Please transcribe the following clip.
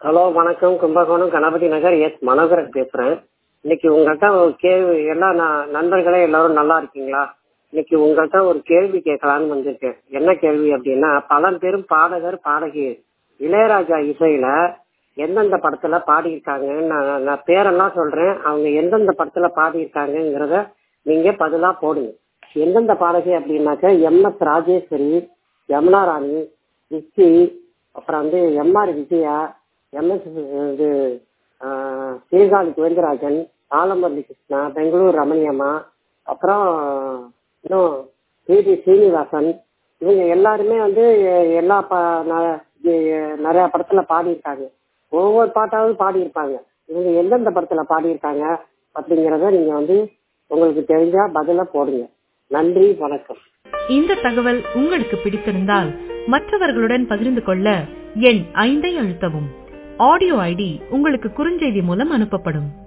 Hello வணக்கம். கும்பகோணம் கணபதி நகர் மனோகரன் பேசுறேன். இன்னைக்கு உங்கள்கிட்ட ஒரு கேள்வி, எல்லாம் நண்பர்களே எல்லாரும் நல்லா இருக்கீங்களா? இன்னைக்கு உங்கள்கிட்ட ஒரு கேள்வி கேட்கலான்னு வந்திருக்கேன். என்ன கேள்வி அப்படின்னா, பழம்பெரும் பாடகர் பாடகி இளையராஜா இசையில எந்தெந்த படத்துல பாடியிருக்காங்கன்னு நான் பேரெல்லாம் சொல்றேன். அவங்க எந்தெந்த படத்துல பாடியிருக்காங்கிறத நீங்க பதிலா போடுங்க. எந்தெந்த பாடகி அப்படின்னாக்க MS ராஜேஸ்வரி, யமுனா ராணி, விக்கி, அப்புறம் MR விஜயா, MS இது சீர்காழி கோவிந்தராஜன், ஆலம்பள்ளி கிருஷ்ணா, பெங்களூர் ரமணியம்மா, அப்புறம் இன்னும் பிடி ஸ்ரீனிவாசன். இவங்க எல்லாருமே எல்லா நிறைய படத்துல பாடியிருக்காங்க. ஒவ்வொரு பாட்டாவது பாடியிருப்பாங்க. இவங்க எந்தெந்த படத்துல பாடியிருக்காங்க அப்படிங்கிறத நீங்க உங்களுக்கு தெரிஞ்சா பதில போடுங்க. நன்றி, வணக்கம். இந்த தகவல் உங்களுக்கு பிடித்திருந்தால் மற்றவர்களுடன் பகிர்ந்து கொள்ள எண் 5 அழுத்தவும். ஆடியோ ஐடி உங்களுக்கு குறுஞ்செய்தி மூலம் அனுப்பப்படும்.